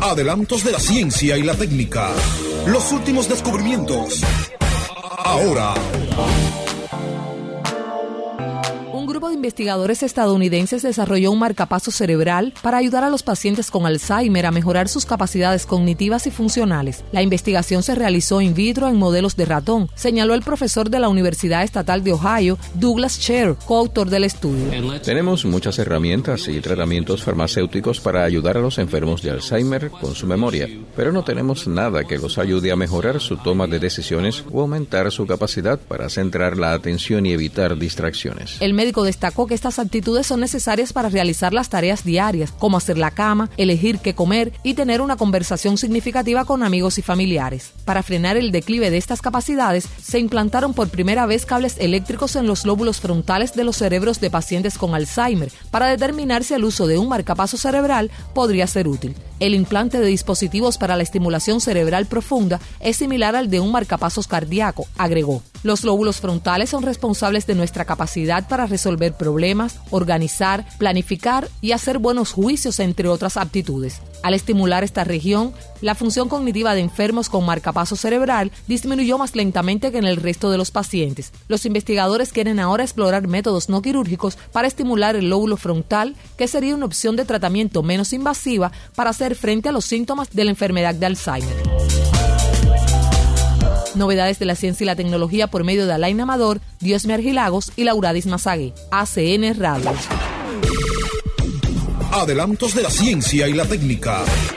Adelantos de la ciencia y la técnica. Los últimos descubrimientos. Ahora. Un grupo de investigadores estadounidenses desarrolló un marcapasos cerebral para ayudar a los pacientes con Alzheimer a mejorar sus capacidades cognitivas y funcionales. La investigación se realizó in vitro en modelos de ratón, señaló el profesor de la Universidad Estatal de Ohio, Douglas Sher, coautor del estudio. Tenemos muchas herramientas y tratamientos farmacéuticos para ayudar a los enfermos de Alzheimer con su memoria, pero no tenemos nada que los ayude a mejorar su toma de decisiones o aumentar su capacidad para centrar la atención y evitar distracciones. El médico destacó que estas actitudes son necesarias para realizar las tareas diarias, como hacer la cama, elegir qué comer y tener una conversación significativa con amigos y familiares. Para frenar el declive de estas capacidades, se implantaron por primera vez cables eléctricos en los lóbulos frontales de los cerebros de pacientes con Alzheimer para determinar si el uso de un marcapasos cerebral podría ser útil. El implante de dispositivos para la estimulación cerebral profunda es similar al de un marcapasos cardíaco, agregó. Los lóbulos frontales son responsables de nuestra capacidad para resolver problemas, organizar, planificar y hacer buenos juicios, entre otras aptitudes. Al estimular esta región, la función cognitiva de enfermos con marcapasos cerebral disminuyó más lentamente que en el resto de los pacientes. Los investigadores quieren ahora explorar métodos no quirúrgicos para estimular el lóbulo frontal, que sería una opción de tratamiento menos invasiva para hacer frente a los síntomas de la enfermedad de Alzheimer. Novedades de la ciencia y la tecnología por medio de Alain Amador, Diosme Argilagos y Lauradis Mazagué. ACN Radio. Adelantos de la ciencia y la técnica.